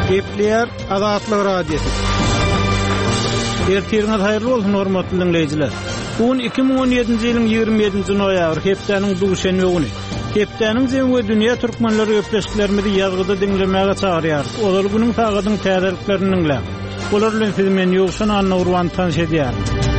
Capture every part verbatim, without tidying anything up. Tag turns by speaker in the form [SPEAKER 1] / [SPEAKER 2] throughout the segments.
[SPEAKER 1] Gepler Azatlyk Radiosu. Ertirňiz haýyrly bolsun hormatly dinleýijiler. Bugün iki bin on ýedinji ýylyň ýygrimi ýedinji noýabr hepdeniň duşanby güni. Hepdeniň jemgy dünýä türkmenleri öpleşiklerini ýazgyda dinlemäge çagyrýar. Olar günüň taýgadyň täzeliklerini dinläp. Bolar bilen siz meni ýokşan Anna Urwan tanış edýär.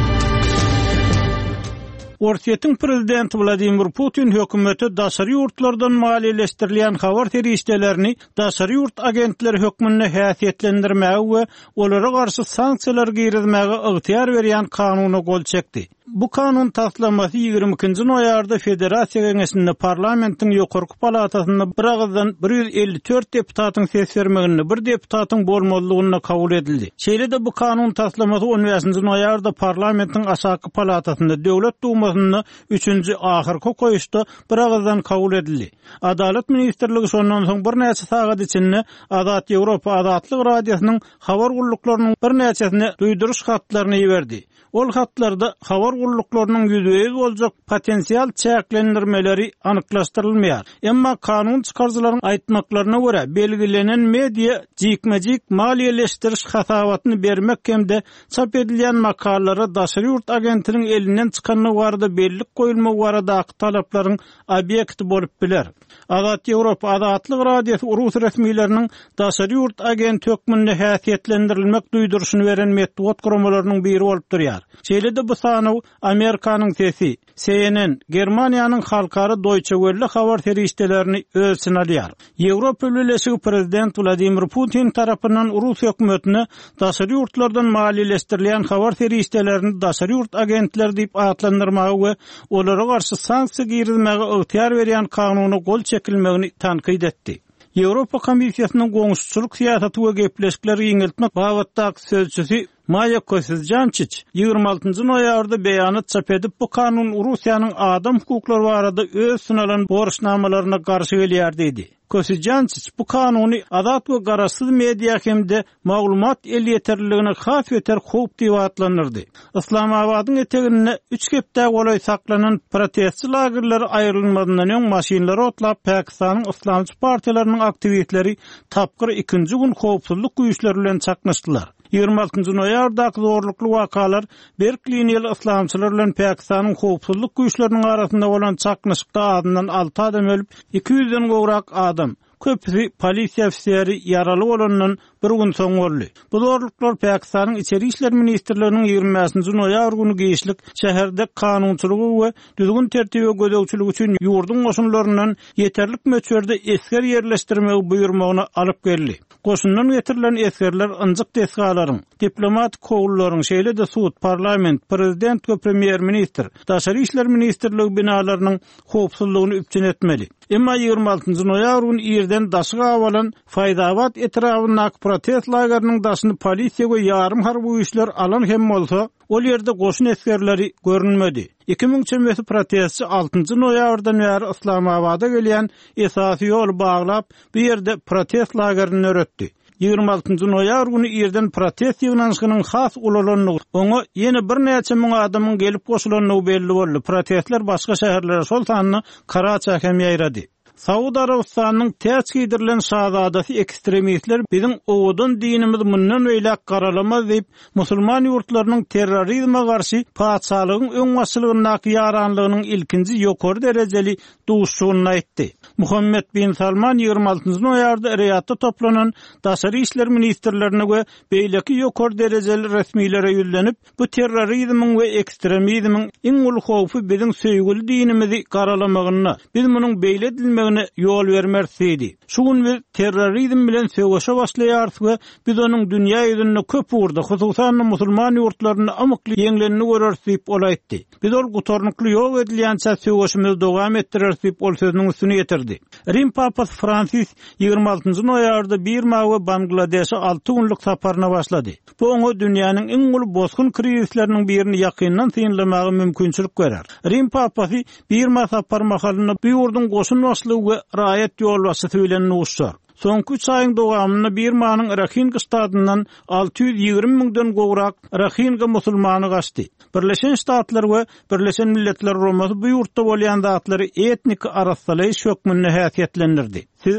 [SPEAKER 1] Ortiýetiň prezidenti Vladimir Putin hökümeti daşary ýurtlardan maliýeleşdirilýän habar terişdelerini daşary ýurt agentleri hökmünde häsiýetlendirmäge we olara garşy sanksiýalar girizmäge ygtyar berýän kanuny gol çekdi. Bu kanun taslamasy ýygrimi ikinji noýabrda Federasiýa Geňeşinde parlamentiň ýokarky palatasynda bir agzdan bir ýüz elli dört deputatyň ses bermegini, bir deputatyň bolmalygyna kabul edildi. Şeýle-de bu kanun taslamasy on beşinji noýabrda parlamentiň aşaky palatasynda Döwlet Dumasynda üçünji ahyrky koýuşda bir agzdan kabul edildi. Adalet ministrligi şondan soň bir näçe sagat içinde Azat Ýewropa Azatlyk radiosynyň habar gulluklarının bir näçesine duýduruş hatlaryny ýeberdi. Ol hatlarda habar gulluklarının ýüzeye boljak potensial çäklendirmeleri anyklaşdyrylmaýar. Emma kanun çykarjylaryň aýtmaklaryna görä belgilenen media jikmejik maliýeleşdiriş hasabatyny bermek hemde çap edilýän makalara daşary ýurt agentiniň elinden çykanyny barada bellik goýulmagy baradaky talaplaryň obyekti bolup biler. Azat Ýewropa Azatlyk radiosu urus resmiýetleriniň daşary ýurt agent hökmünde häsiýetlendirilmek duýduruşyny beren medeniýet guramalarynyň biri bolup durýar. Şeýle-de bu sanaw Amerikanyň sesi, C N N, Germaniýanyň halkary Deutsche Welle habar terişdelerini ölçün alýar. Ýewropa Birleşigi prezident Vladimir Putin tarapyndan Rus hökümetine daşary ýurtlardan maliýeleşdirilýän habar terişdelerini daşary ýurt agentleri diýip atlandyrmagy we olara garşy sanksiýa girizmäge ygtyar berýän kanuny gol çekilmegini tankyd etdi. Ýewropa Komissiýasynyň goňuşçuluk siýasaty we gepleşikleri ýeňeltmek babatdaky sözçüsi Maya Kosizjančić ýygrimi altynjy noýabrda beýanat çap edip bu kanun Russiýanyň adam hukuklary barada öz sunalan borçnamalaryna garşy gelýär dedi. Kosizjančić bu kanuny azat we garaşsyz media hemde maglumat el ýeterliligine has ýeter howp diýip atlandyrdy. Islamabadyň eteginde üç hepde golay saklanan protestçi lagerleri aýrylmadyndan öň maşinleri otlap Pakistanyň islamçy partiýalarynyň aktivistleri tapgyr ikinji gün howpsuzlyk güýçleri bilen çaknaşdylar. ýygrimi altynjy noýabrdaky zorlukly wakalar Berkliniýal islamçylar bilen Pakistanyň howpsuzlyk güýçleriniň arasynda bolan çaknaşykda adından alty adam ölüp, iki ýüzden gowrak adam, köpüsi polisiýa ofiseri ýaraly bolandan bir gün soň boldy. Bu zorluklar Pakistanyň içeri işler ministrliginiň ýygrimi beşinji noýabr güni geýişlik şäherde kanunçylygy we düzgün tertibi gödäwçiligi üçin ýurdun goşunlaryndan ýeterlik möçberde esker ýerleşdirmegi buýurmagyny alyp geldi. Goşundan getirilen eskerler ınjyk desgalaryň, diplomatik howlullaryň, şeýle-de sud, parlament, prezident we premier ministr, daşary işler ministrligi binalarynyň howpsuzlygyny üpçün etmeli. Emma ýygrimi altynjy noýabr güni ýerden daşyga awalan Faýdabad etrafyndaky protest lagerynyň daşyny polisiýa we ýarym harby güýçler alan hem bolsa, ol ýerde goşun eskerleri görünmedi. iki mingçe möhü protestçi altynjy noýabrdan bäri Islamabada gelýän esasy ýol baglap bu ýerde protest lagerini öretdi. ýygrimi altynjy noýabr güni ýerden protest ýygnanyşynyň has ulanlygy, oňa ýene bir näçe müň adamyň gelip goşulanlygy belli boldy. Protestler başga şäherlere şol sanyny Karaçy hem ýaýrady. Saudi Arabistanyň täç giydirilen şahzadasy ekstremistler biziň owdan dinimiz mundan öýlek garalamaz diýip musulman ýurtlarynyň terrorizme garşy paçalygyň öňbaşçylygyndaky ýaranlygynyň ilkinji ýokary derejeli duşugyny aýtdy. Muhammed bin Salman ýygrimi altynjy noýabrda Riyadda toplanan daşary işler ministrlerine we beýleki ýokary derejeli resmiýlere ýüzlenip bu terrorizmiň we ekstremizmiň iň uly howpy biziň söýgüli dinimizi garalamagyna, biz munyň beýle edilmegine ýol bermerdi. Şu gün biz terrorizm bilen söwüşe başlaýarys we biz onuň dünýä ýüzünde köp urda, hususan musulman ýurtlaryny amykly ýeňlenini görürüz diýip ol aýtdy. Biz ol gutornukly ýol edilýänçä söwüşimizi dowam etdireriz diýip ol sözüniň üstüne ýetirdi. Rim papasy Fransis ýygrimi altynjy noýabrda Birma we Bangladeşe alty günlük saparyna başlady. Bu oňa dünýäniň iň uly bozgun krizisleriniň birini ýakyndan synlamagy mümkinçilik berer. Rim papasy Birma sapar mahalyny bu ýurdun goşun başlygy we raýat ýolbaşçysy bilen nuşar. Soňky üç aýyň dowamında Birmanyň Rakhin ştatyndan alty ýüz ýygrimi miňden gowrak Rakhinga musulmany gaçdy. Birleşen Ştatlar we Birleşen Milletler Romasy bu ýurtda bolýan zatlary etnik arasalaýyş hökmüne häsiýetlendirdi.